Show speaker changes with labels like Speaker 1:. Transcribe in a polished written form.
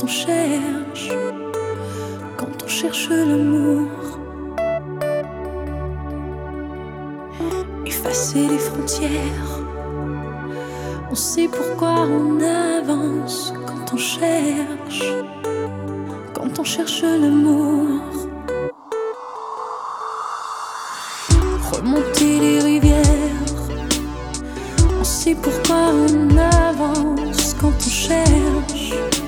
Speaker 1: on cherche, quand on cherche l'amour. Effacer les frontières, on sait pourquoi on avance quand on cherche l'amour. Remonter les rivières, on sait pourquoi on avance quand on cherche